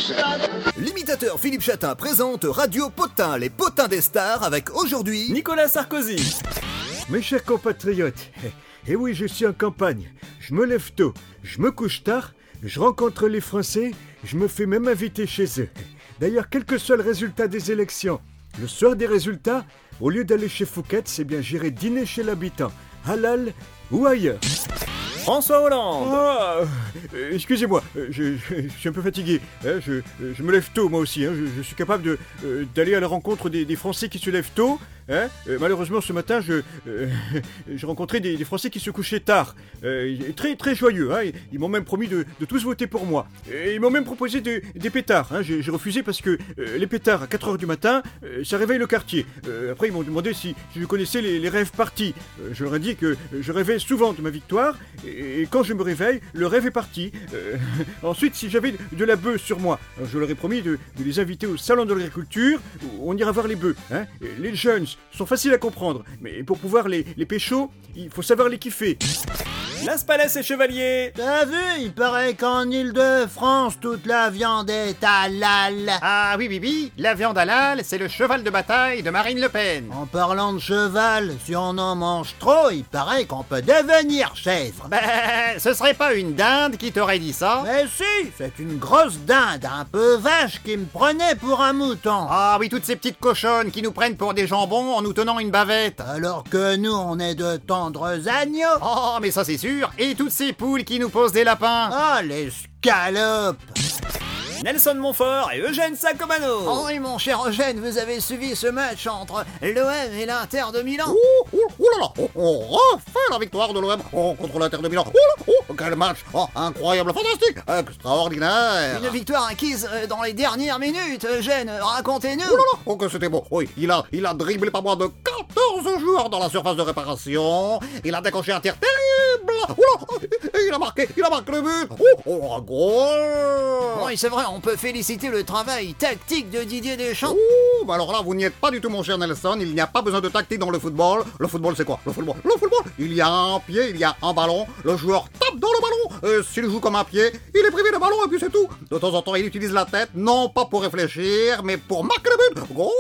L'imitateur Philippe Chatin présente Radio Potin, les potins des stars, avec aujourd'hui Nicolas Sarkozy. Mes chers compatriotes, eh oui, je suis en campagne. Je me lève tôt, je me couche tard, je rencontre les Français, je me fais même inviter chez eux. D'ailleurs, quel que soit le résultat des élections, le soir des résultats, au lieu d'aller chez Fouquet, c'est bien j'irai dîner chez l'habitant, halal ou ailleurs. François Hollande. Ah, excusez-moi, je suis un peu fatigué. Je me lève tôt moi aussi. Je suis capable d'aller à la rencontre des Français qui se lèvent tôt. Malheureusement, ce matin, j'ai rencontré des Français qui se couchaient tard. Très très joyeux. Ils m'ont même promis de tous voter pour moi. Et ils m'ont même proposé des pétards. J'ai refusé parce que les pétards à 4h du matin, ça réveille le quartier. Après, ils m'ont demandé si je connaissais les rêves partis. Je leur ai dit que je rêvais souvent de ma victoire. Et quand je me réveille, le rêve est parti. Ensuite, si j'avais de la bœuf sur moi, alors je leur ai promis de les inviter au salon de l'agriculture, où on ira voir les bœufs. Les jeunes sont faciles à comprendre, mais pour pouvoir les pécho, il faut savoir les kiffer. Las Palais et Chevalier. T'as vu, il paraît qu'en Île-de-France, toute la viande est halal. Ah oui, la viande halal, c'est le cheval de bataille de Marine Le Pen. En parlant de cheval, si on en mange trop, il paraît qu'on peut devenir chèvre. Ce serait pas une dinde qui t'aurait dit ça? Mais si, c'est une grosse dinde, un peu vache, qui me prenait pour un mouton. Ah oui, toutes ces petites cochonnes qui nous prennent pour des jambons en nous tenant une bavette. Alors que nous, on est de tendres agneaux. Oh, mais ça c'est sûr. Et toutes ces poules qui nous posent des lapins. Ah, les scalopes. Nelson Montfort et Eugène Sacomano. Oh oui, mon cher Eugène, vous avez suivi ce match entre l'OM et l'Inter de Milan? On refait la victoire de l'OM contre l'Inter de Milan. Quel match incroyable, fantastique, extraordinaire. Une victoire acquise dans les dernières minutes, Eugène, racontez-nous. Que c'était beau. Oui, il a dribblé pas moins de 14 joueurs dans la surface de réparation. Il a décoché un tir terrible. Et il a marqué le but. Un goal. Oui, c'est vrai, on peut féliciter le travail tactique de Didier Deschamps. Mais alors là, vous n'y êtes pas du tout, mon cher Nelson. Il n'y a pas besoin de tactique dans le football. Le football, c'est quoi? Le football, il y a un pied, il y a un ballon. Le joueur tape dans le ballon. S'il joue comme un pied, il est privé de ballon et puis c'est tout. De temps en temps, il utilise la tête, non pas pour réfléchir, mais pour marquer le but. Goal.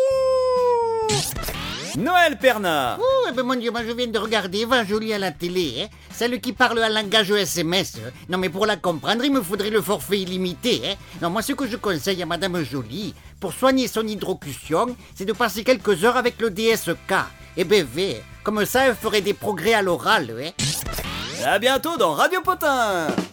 Noël Pernat. Mon Dieu, moi je viens de regarder Eva Jolie à la télé, celle qui parle un langage SMS. Non mais pour la comprendre, il me faudrait le forfait illimité. Non, moi ce que je conseille à Madame Jolie, pour soigner son hydrocution, c'est de passer quelques heures avec le DSK. Et BV, comme ça elle ferait des progrès à l'oral. À bientôt dans Radio Potin.